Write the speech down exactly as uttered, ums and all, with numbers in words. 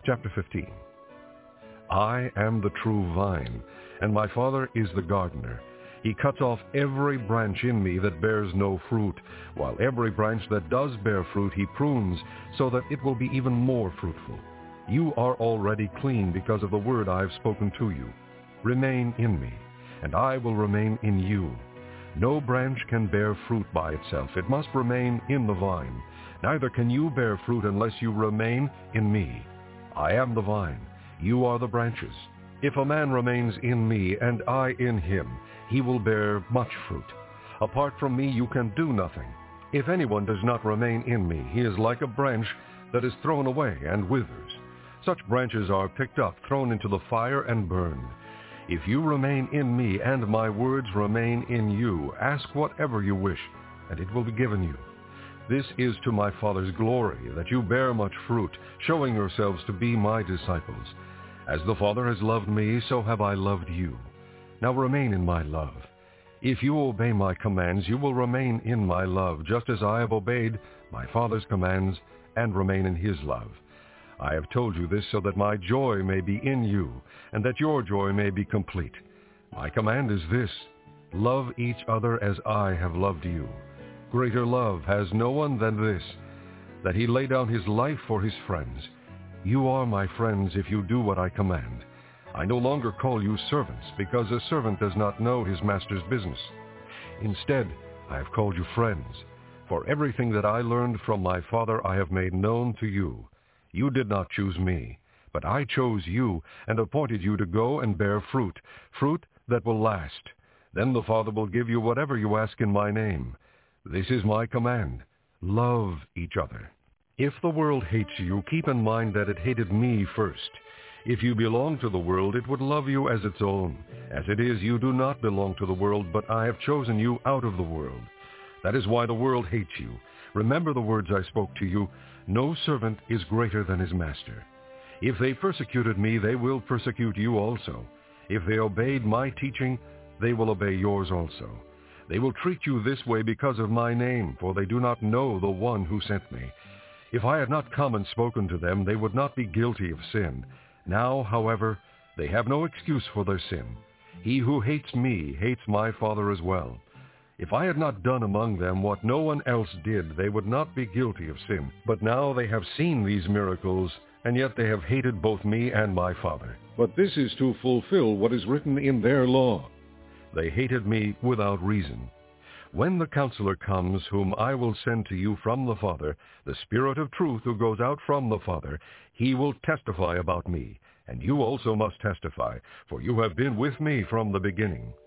Chapter fifteen. I am the true vine, and my Father is the gardener. He cuts off every branch in me that bears no fruit, while every branch that does bear fruit he prunes, so that it will be even more fruitful. You are already clean because of the word I have spoken to you. Remain in me, and I will remain in you. No branch can bear fruit by itself. It must remain in the vine. Neither can you bear fruit unless you remain in me. I am the vine. You are the branches. If a man remains in me and I in him, he will bear much fruit. Apart from me you can do nothing. If anyone does not remain in me, he is like a branch that is thrown away and withers. Such branches are picked up, thrown into the fire, and burned. If you remain in me and my words remain in you, ask whatever you wish, and it will be given you. This is to my Father's glory, that you bear much fruit, showing yourselves to be my disciples. As the Father has loved me, so have I loved you. Now remain in my love. If you obey my commands, you will remain in my love, just as I have obeyed my Father's commands and remain in his love. I have told you this so that my joy may be in you, and that your joy may be complete. My command is this: love each other as I have loved you. Greater love has no one than this, that he lay down his life for his friends. You are my friends if you do what I command. I no longer call you servants, because a servant does not know his master's business. Instead, I have called you friends, for everything that I learned from my Father I have made known to you. You did not choose me, but I chose you and appointed you to go and bear fruit, fruit that will last. Then the Father will give you whatever you ask in my name. This is my command: love each other. If the world hates you, keep in mind that it hated me first. If you belong to the world, it would love you as its own. As it is, you do not belong to the world, but I have chosen you out of the world. That is why the world hates you. Remember the words I spoke to you: no servant is greater than his master. If they persecuted me, they will persecute you also. If they obeyed my teaching, they will obey yours also. They will treat you this way because of my name, for they do not know the one who sent me. If I had not come and spoken to them, they would not be guilty of sin. Now, however, they have no excuse for their sin. He who hates me hates my Father as well. If I had not done among them what no one else did, they would not be guilty of sin. But now they have seen these miracles, and yet they have hated both me and my Father. But this is to fulfill what is written in their law: they hated me without reason. When the Counselor comes, whom I will send to you from the Father, the Spirit of truth who goes out from the Father, he will testify about me. And you also must testify, for you have been with me from the beginning.